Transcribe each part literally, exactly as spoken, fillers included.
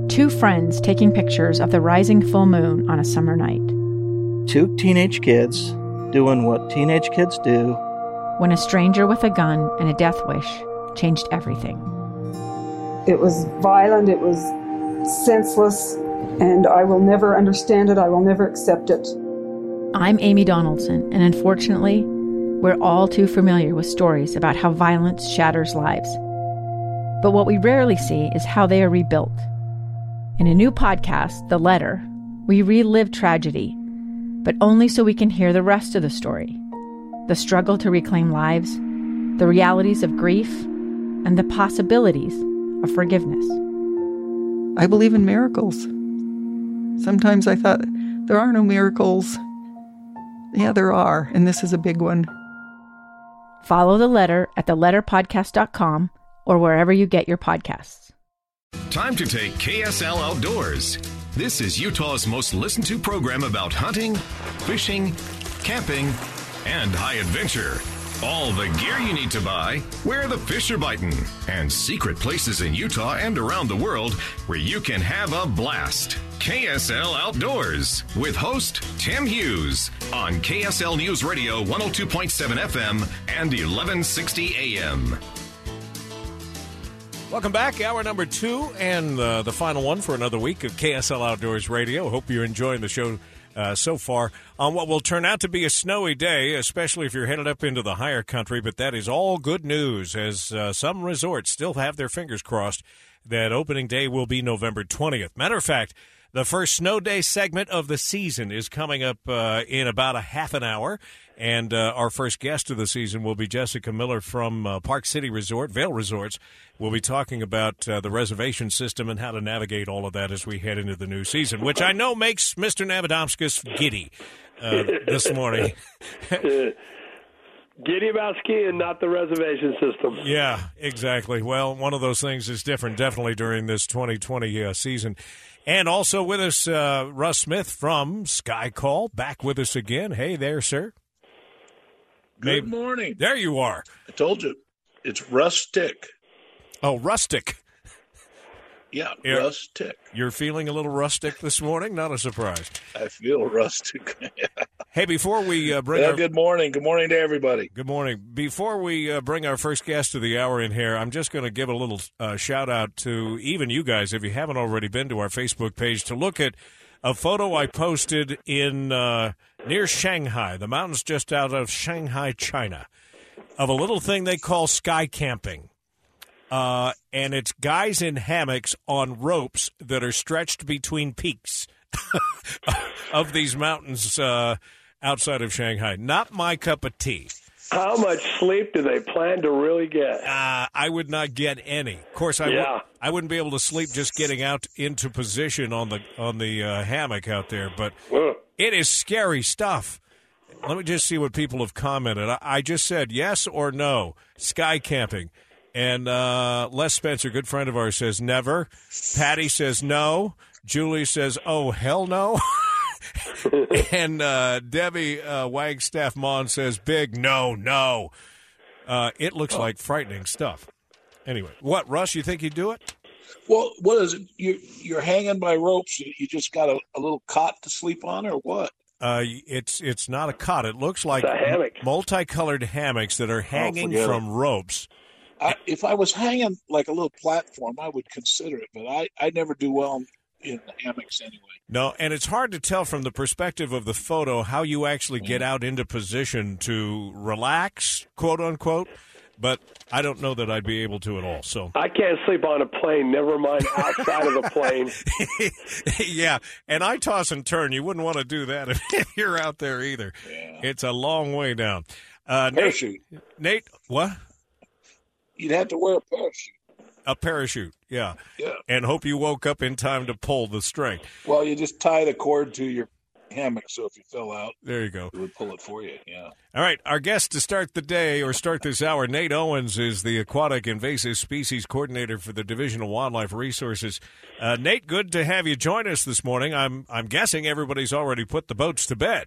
Two friends taking pictures of the rising full moon on a summer night. Two teenage kids doing what teenage kids do. When a stranger with a gun and a death wish changed everything. It was violent, it was senseless, and I will never understand it, I will never accept it. I'm Amy Donaldson, and unfortunately, we're all too familiar with stories about how violence shatters lives. But what we rarely see is how they are rebuilt. In a new podcast, The Letter, we relive tragedy, but only so we can hear the rest of the story. The struggle to reclaim lives, the realities of grief, and the possibilities of forgiveness. I believe in miracles. Sometimes I thought, there are no miracles. Yeah, there are, and this is a big one. Follow The Letter at the letter podcast dot com or wherever you get your podcasts. Time to take K S L Outdoors. This is Utah's most listened to program about hunting, fishing, camping, and high adventure. All the gear you need to buy, where the fish are biting, and secret places in Utah and around the world where you can have a blast. K S L Outdoors with host Tim Hughes on K S L News Radio one oh two point seven F M and eleven sixty A M. Welcome back. Hour number two and uh, the final one for another week of K S L Outdoors Radio. Hope you're enjoying the show uh, so far on what will turn out to be a snowy day, especially if you're headed up into the higher country. But that is all good news, as uh, some resorts still have their fingers crossed that opening day will be November twentieth. Matter of fact, the first snow day segment of the season is coming up uh, in about a half an hour, and uh, our first guest of the season will be Jessica Miller from uh, Park City Resort, Vail Resorts. We'll be talking about uh, the reservation system and how to navigate all of that as we head into the new season, which I know makes Mister Navadomskis giddy uh, this morning. Giddy about skiing, not the reservation system. Yeah, exactly. Well, one of those things is different, definitely during this twenty twenty uh, season. And also with us, uh, Russ Smith from Sky Call, back with us again. Hey there, sir. Good Maybe. morning. There you are. I told you, it's rustic. Oh, rustic. Yeah, you're, rustic. You're feeling a little rustic this morning? Not a surprise. I feel rustic. Hey, before we uh, bring well, our... Good morning. Good morning to everybody. Good morning. Before we uh, bring our first guest of the hour in here, I'm just going to give a little uh, shout-out to even you guys, if you haven't already been to our Facebook page, to look at a photo I posted in uh, near Shanghai, the mountains just out of Shanghai, China, of a little thing they call sky camping. Uh, and it's guys in hammocks on ropes that are stretched between peaks of these mountains uh, outside of Shanghai. Not my cup of tea. How much sleep do they plan to really get? Uh, I would not get any. Of course, I, yeah. w- I wouldn't be able to sleep just getting out into position on the on the uh, hammock out there. But uh. it is scary stuff. Let me just see what people have commented. I, I just said yes or no, sky camping. And uh, Les Spencer, good friend of ours, says never. Patty says no. Julie says, oh, hell no. and uh, Debbie uh, Wagstaff Mon says big no, no. Uh, it looks oh. like frightening stuff. Anyway, what, Russ, you think you'd do it? Well, what is it? You're, you're hanging by ropes. You just got a, a little cot to sleep on or what? Uh, it's it's not a cot. It looks like it's a hammock. multicolored hammocks that are hanging oh, from ropes. I, if I was hanging like a little platform, I would consider it, but I, I never do well in the hammocks anyway. No, and it's hard to tell from the perspective of the photo how you actually get out into position to relax, quote unquote, but I don't know that I'd be able to at all. So I can't sleep on a plane, never mind outside of the plane. Yeah, and I toss and turn. You wouldn't want to do that if you're out there either. Yeah. It's a long way down. Uh, Parachute. Nate, Nate, what? You'd have to wear a parachute. A parachute, yeah. Yeah. And hope you woke up in time to pull the string. Well, you just tie the cord to your hammock, so if you fell out, there you go. It would pull it for you, yeah. All right, our guest to start the day or start this hour, Nate Owens, is the Aquatic Invasive Species Coordinator for the Division of Wildlife Resources. Uh, Nate, good to have you join us this morning. I'm I'm guessing everybody's already put the boats to bed.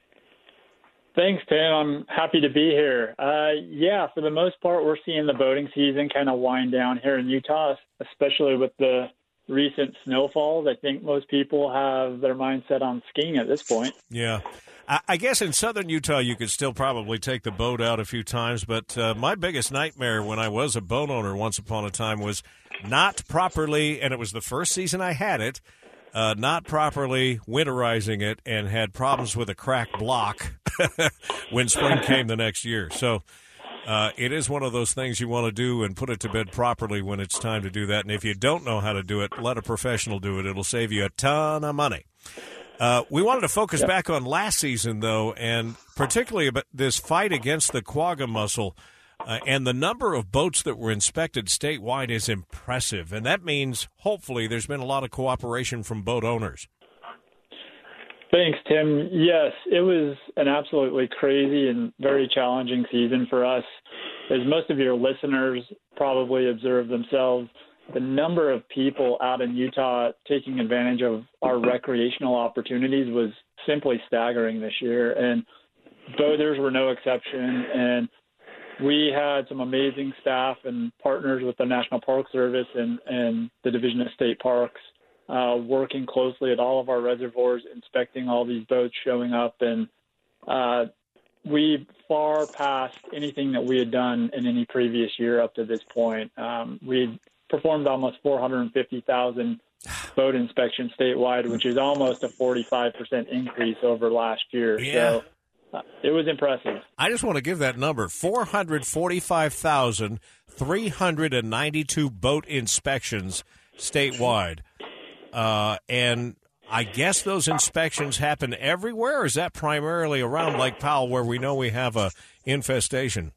Thanks, Tim. I'm happy to be here. Uh, yeah, for the most part, we're seeing the boating season kind of wind down here in Utah, especially with the recent snowfalls, I think most people have their mindset on skiing at this point. Yeah. I, I guess in southern Utah you could still probably take the boat out a few times, but uh, my biggest nightmare when I was a boat owner once upon a time was not properly, and it was the first season I had it, uh, not properly winterizing it and had problems with a cracked block when spring came the next year. So uh, it is one of those things you want to do and put it to bed properly when it's time to do that. And if you don't know how to do it, let a professional do it. It'll save you a ton of money. Uh, we wanted to focus yep. back on last season, though, and particularly about this fight against the quagga mussel. Uh, and the number of boats that were inspected statewide is impressive. And that means, hopefully, there's been a lot of cooperation from boat owners. Thanks, Tim. Yes, it was an absolutely crazy and very challenging season for us. As most of your listeners probably observed themselves, the number of people out in Utah taking advantage of our recreational opportunities was simply staggering this year. And boaters were no exception. And we had some amazing staff and partners with the National Park Service and, and the Division of State Parks, uh, working closely at all of our reservoirs, inspecting all these boats showing up. And uh, we far passed anything that we had done in any previous year up to this point. Um, we performed almost four hundred fifty thousand boat inspections statewide, which is almost a forty-five percent increase over last year. Yeah. So uh, it was impressive. I just want to give that number, four hundred forty-five thousand three hundred ninety-two boat inspections statewide. Uh, and I guess those inspections happen everywhere, or is that primarily around Lake Powell where we know we have a infestation?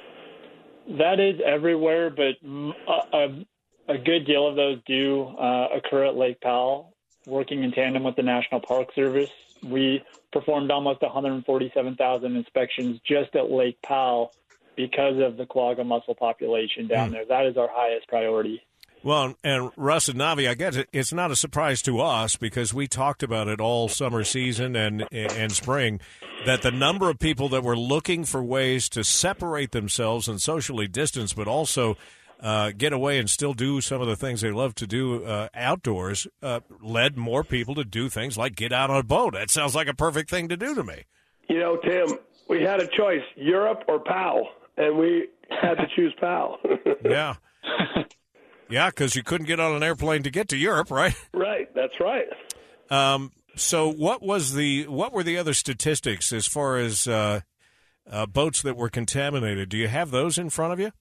That is everywhere, but a, a, a good deal of those do uh, occur at Lake Powell. Working in tandem with the National Park Service, we performed almost one hundred forty-seven thousand inspections just at Lake Powell because of the quagga mussel population down mm. there. That is our highest priority. Well, and Russ and Navi, I guess it's not a surprise to us because we talked about it all summer season and and spring, that the number of people that were looking for ways to separate themselves and socially distance, but also uh, get away and still do some of the things they love to do uh, outdoors, uh, led more people to do things like get out on a boat. That sounds like a perfect thing to do to me. You know, Tim, we had a choice, Europe or Powell, and we had to choose Powell. Yeah. Yeah, because you couldn't get on an airplane to get to Europe, right? Right, that's right. Um, so, what was the what were the other statistics as far as uh, uh, boats that were contaminated? Do you have those in front of you?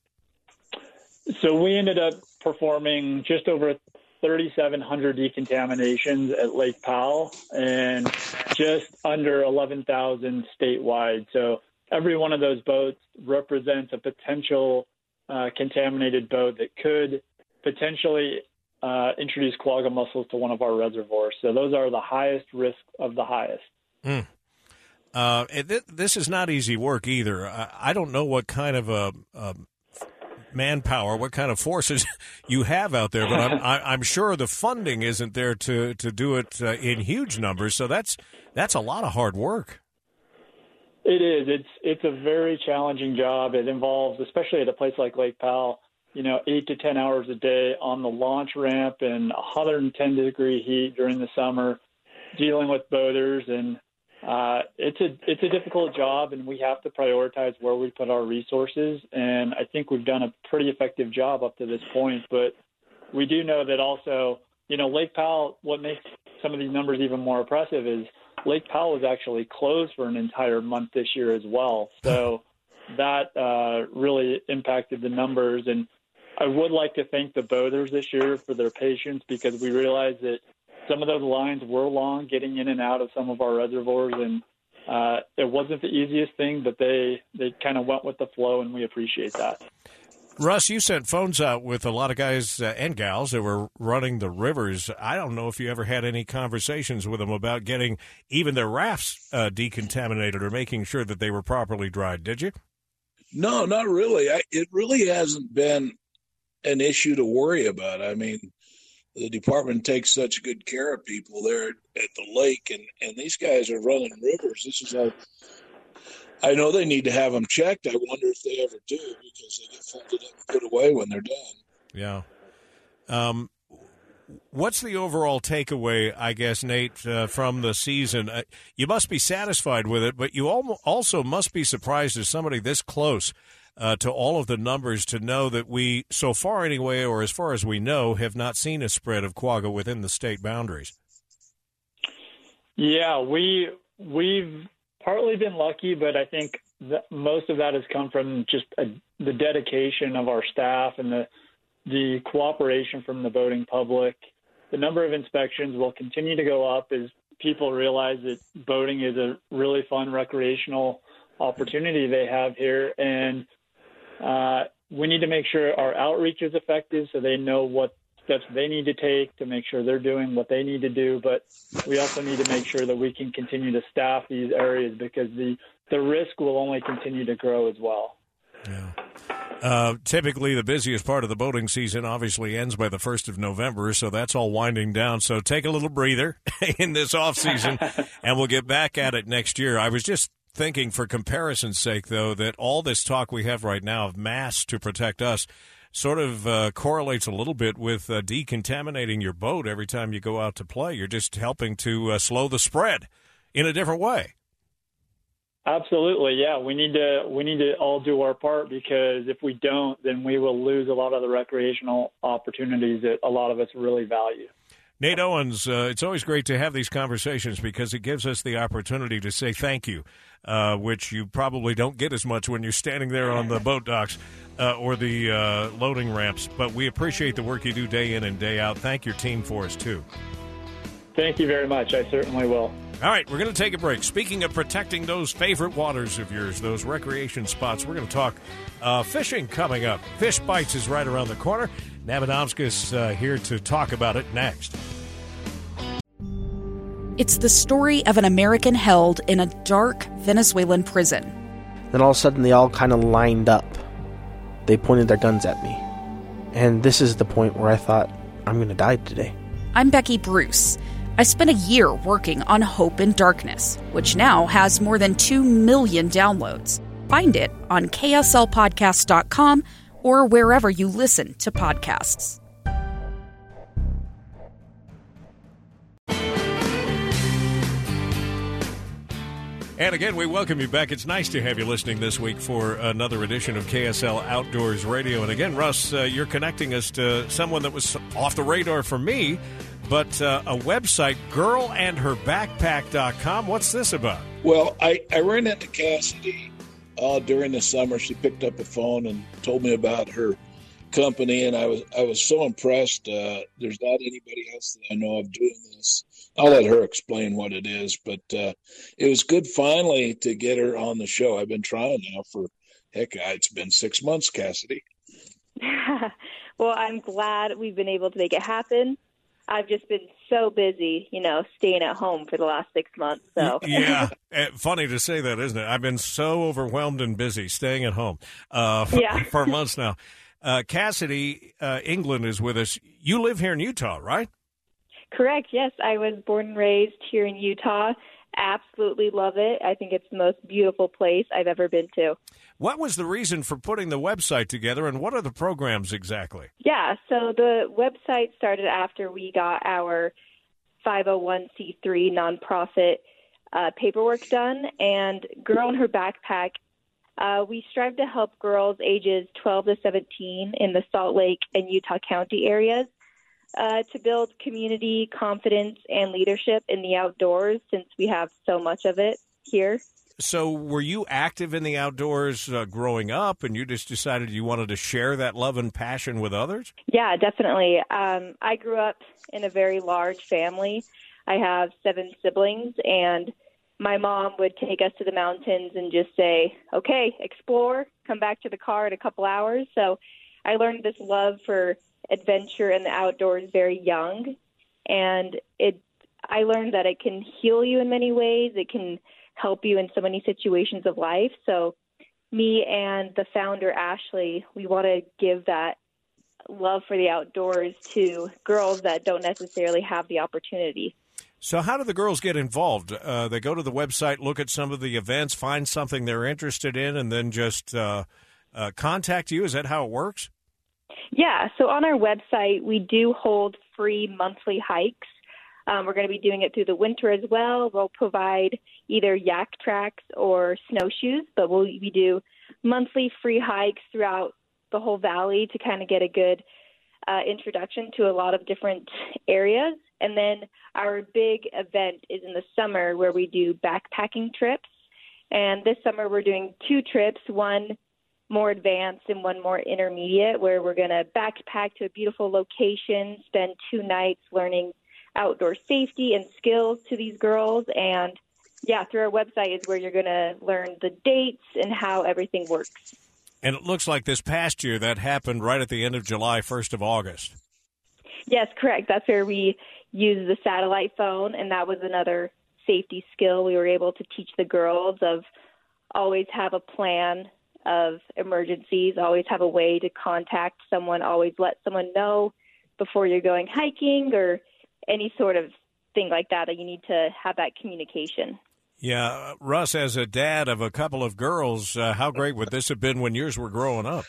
So we ended up performing just over thirty-seven hundred decontaminations at Lake Powell and just under eleven thousand statewide. So every one of those boats represents a potential uh, contaminated boat that could potentially uh, introduce quagga mussels to one of our reservoirs. So those are the highest risk of the highest. Mm. Uh, th- this is not easy work either. I, I don't know what kind of a, a manpower, what kind of forces you have out there, but I'm, I, I'm sure the funding isn't there to, to do it uh, in huge numbers. So that's that's a lot of hard work. It is. It's it's a very challenging job. It involves, especially at a place like Lake Powell, you know, eight to ten hours a day on the launch ramp in one hundred ten degree heat during the summer, dealing with boaters, and uh, it's a it's a difficult job, and we have to prioritize where we put our resources. And I think we've done a pretty effective job up to this point. But we do know that also, you know, Lake Powell. What makes some of these numbers even more impressive is Lake Powell was actually closed for an entire month this year as well. So that uh, really impacted the numbers. And I would like to thank the boaters this year for their patience, because we realized that some of those lines were long getting in and out of some of our reservoirs, and uh, it wasn't the easiest thing, but they, they kind of went with the flow, and we appreciate that. Russ, you sent phones out with a lot of guys uh, and gals that were running the rivers. I don't know if you ever had any conversations with them about getting even their rafts uh, decontaminated or making sure that they were properly dried, did you? No, not really. I, it really hasn't been an issue to worry about. I mean, the department takes such good care of people there at the lake, and, and these guys are running rivers. This is a, I know they need to have them checked. I wonder if they ever do, because they get folded up and put away when they're done. Yeah. Um, What's the overall takeaway, I guess, Nate, uh, from the season? Uh, you must be satisfied with it, but you al- also must be surprised as somebody this close uh, to all of the numbers to know that we, so far anyway, or as far as we know, have not seen a spread of quagga within the state boundaries. Yeah, we, we've partly been lucky, but I think that most of that has come from just a, the dedication of our staff and the the cooperation from the boating public. The number of inspections will continue to go up as people realize that boating is a really fun recreational opportunity they have here. And uh, we need to make sure our outreach is effective so they know what steps they need to take to make sure they're doing what they need to do. But we also need to make sure that we can continue to staff these areas because the, the risk will only continue to grow as well. Yeah. Uh, typically, the busiest part of the boating season obviously ends by the first of November, so that's all winding down. So take a little breather in this off season, and we'll get back at it next year. I was just thinking, for comparison's sake, though, that all this talk we have right now of masks to protect us sort of uh, correlates a little bit with uh, decontaminating your boat every time you go out to play. You're just helping to uh, slow the spread in a different way. Absolutely, yeah. We need to we need to all do our part because if we don't, then we will lose a lot of the recreational opportunities that a lot of us really value. Nate Owens, uh, it's always great to have these conversations because it gives us the opportunity to say thank you, uh, which you probably don't get as much when you're standing there on the boat docks uh, or the uh, loading ramps. But we appreciate the work you do day in and day out. Thank your team for us, too. Thank you very much. I certainly will. All right, we're going to take a break. Speaking of protecting those favorite waters of yours, those recreation spots, we're going to talk uh, fishing coming up. Fish Bites is right around the corner. Navadomskis uh, here to talk about it next. It's the story of an American held in a dark Venezuelan prison. Then all of a sudden they all kind of lined up. They pointed their guns at me. And this is the point where I thought, I'm going to die today. I'm Becky Bruce. I spent a year working on Hope in Darkness, which now has more than two million downloads. Find it on K S L podcast dot com or wherever you listen to podcasts. And again, we welcome you back. It's nice to have you listening this week for another edition of K S L Outdoors Radio. And again, Russ, uh, you're connecting us to someone that was off the radar for me, but uh, a website, girl and her backpack dot com. What's this about? Well, I, I ran into Cassidy uh, during the summer. She picked up the phone and told me about her company, and I was I was so impressed. Uh, there's not anybody else that I know of doing this. I'll let her explain what it is, but uh, it was good finally to get her on the show. I've been trying now for, heck, it's been six months, Cassidy. Well, I'm glad we've been able to make it happen. I've just been so busy, you know, staying at home for the last six months. So yeah, funny to say that, isn't it? I've been so overwhelmed and busy staying at home uh, for, yeah. for months now. Uh, Cassidy, uh, England is with us. You live here in Utah, right? Correct. Yes, I was born and raised here in Utah. Absolutely love it. I think it's the most beautiful place I've ever been to. What was the reason for putting the website together, and what are the programs exactly? Yeah, so the website started after we got our five oh one c three nonprofit uh, paperwork done, and Girl in Her Backpack, uh, we strive to help girls ages twelve to seventeen in the Salt Lake and Utah County areas uh, to build community, confidence, and leadership in the outdoors since we have so much of it here. So were you active in the outdoors uh, growing up, and you just decided you wanted to share that love and passion with others? Yeah, definitely. Um, I grew up in a very large family. I have seven siblings, and my mom would take us to the mountains and just say, okay, explore, come back to the car in a couple hours. So I learned this love for adventure and the outdoors very young, and it. I learned that it can heal you in many ways. It can help you in so many situations of life. So me and the founder, Ashley, we want to give that love for the outdoors to girls that don't necessarily have the opportunity. So how do the girls get involved? Uh, they go to the website, look at some of the events, find something they're interested in, and then just uh, uh, contact you? Is that how it works? Yeah. So on our website, we do hold free monthly hikes. Um, we're going to be doing it through the winter as well. We'll provide either yak tracks or snowshoes, but we'll, we do monthly free hikes throughout the whole valley to kind of get a good uh, introduction to a lot of different areas. And then our big event is in the summer where we do backpacking trips. And this summer we're doing two trips, one more advanced and one more intermediate, where we're going to backpack to a beautiful location, spend two nights learning outdoor safety and skills to these girls. And yeah, through our website is where you're going to learn the dates and how everything works. And it looks like this past year that happened right at the end of July, first of August. Yes, correct. That's where we used the satellite phone, and that was another safety skill we were able to teach the girls of always have a plan of emergencies, always have a way to contact someone, always let someone know before you're going hiking or any sort of thing like that, that you need to have that communication. Yeah. Russ, as a dad of a couple of girls, uh, how great would this have been when yours were growing up?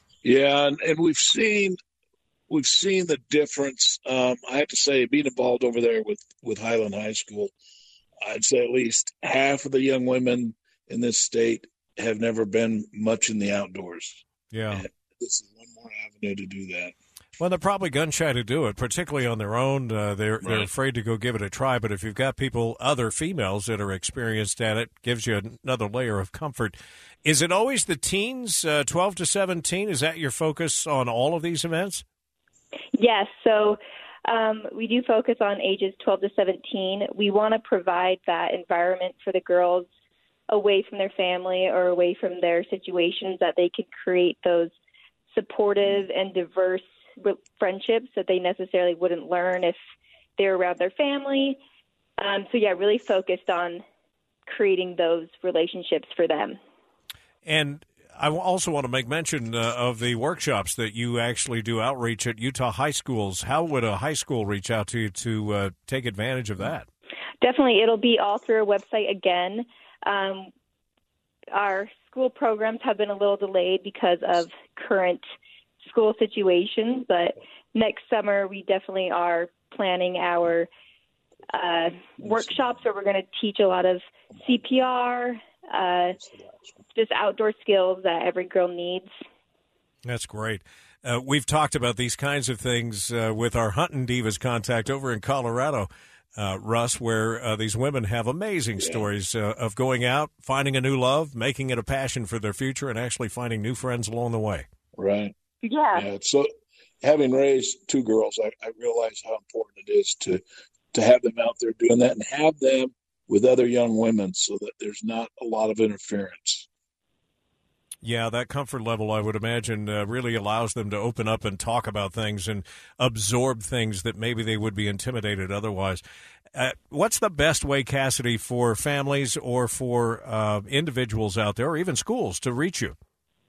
Yeah, and, and we've seen we've seen the difference. Um, I have to say, being involved over there with, with Highland High School, I'd say at least half of the young women in this state have never been much in the outdoors. Yeah. And this is one more avenue to do that. Well, they're probably gun shy to do it, particularly on their own. Uh, they're right. they're afraid to go give it a try. But if you've got people, other females that are experienced at it, gives you another layer of comfort. Is it always the teens, uh, twelve to seventeen? Is that your focus on all of these events? Yes. So um, we do focus on ages twelve to seventeen. We want to provide that environment for the girls away from their family or away from their situations, that they can create those supportive and diverse friendships that they necessarily wouldn't learn if they're around their family. Um, so, yeah, really focused on creating those relationships for them. And I also want to make mention uh, of the workshops that you actually do outreach at Utah high schools. How would a high school reach out to you to uh, take advantage of that? Definitely. It'll be all through our website again. Um, our school programs have been a little delayed because of current school situations, but next summer we definitely are planning our uh, workshops where we're going to teach a lot of C P R, uh, just outdoor skills that every girl needs. That's great. Uh, we've talked about these kinds of things uh, with our Hunting Divas contact over in Colorado, uh, Russ, where uh, these women have amazing yeah. stories uh, of going out, finding a new love, making it a passion for their future, and actually finding new friends along the way. Right. Yeah. yeah. So having raised two girls, I, I realize how important it is to, to have them out there doing that and have them with other young women so that there's not a lot of interference. Yeah, that comfort level, I would imagine, uh, really allows them to open up and talk about things and absorb things that maybe they would be intimidated otherwise. Uh, what's the best way, Cassidy, for families or for uh, individuals out there or even schools to reach you?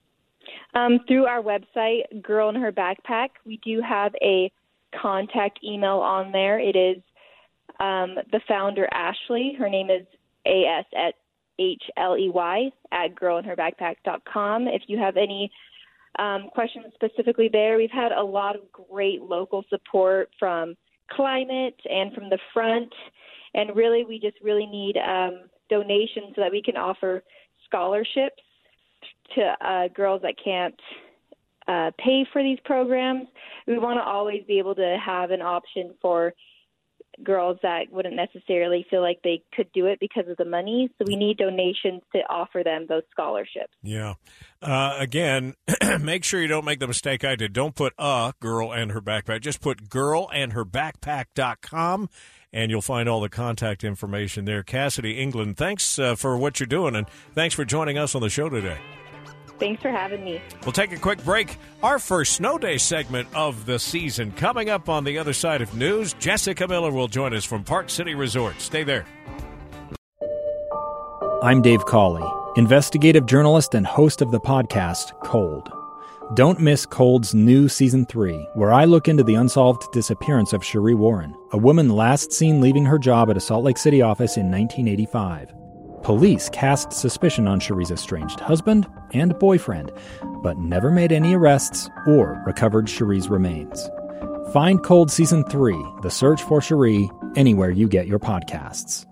Um, through our website, Girl in Her Backpack, we do have a contact email on there. It is um, the founder, Ashley. Her name is A S at H L E Y at girl in her backpack dot com. If you have any um, questions specifically there, we've had a lot of great local support from Climate and from the front. And really, we just really need um, donations so that we can offer scholarships to uh, girls that can't uh, pay for these programs. We want to always be able to have an option for girls that wouldn't necessarily feel like they could do it because of the money. So we need donations to offer them those scholarships. Yeah. Uh, again, make sure you don't make the mistake I did. Don't put a Girl and Her Backpack. Just put girl and her backpack dot com, and you'll find all the contact information there. Cassidy England, thanks uh, for what you're doing, and thanks for joining us on the show today. Thanks for having me. We'll take a quick break. Our first snow day segment of the season coming up on the other side of news. Jessica Miller will join us from Park City Resort. Stay there. I'm Dave Cawley, investigative journalist and host of the podcast Cold. Don't miss Cold's new Season three, where I look into the unsolved disappearance of Cherie Warren, a woman last seen leaving her job at a Salt Lake City office in nineteen eighty-five. Police cast suspicion on Cherie's estranged husband and boyfriend, but never made any arrests or recovered Cherie's remains. Find Cold Season three, The Search for Cherie, anywhere you get your podcasts.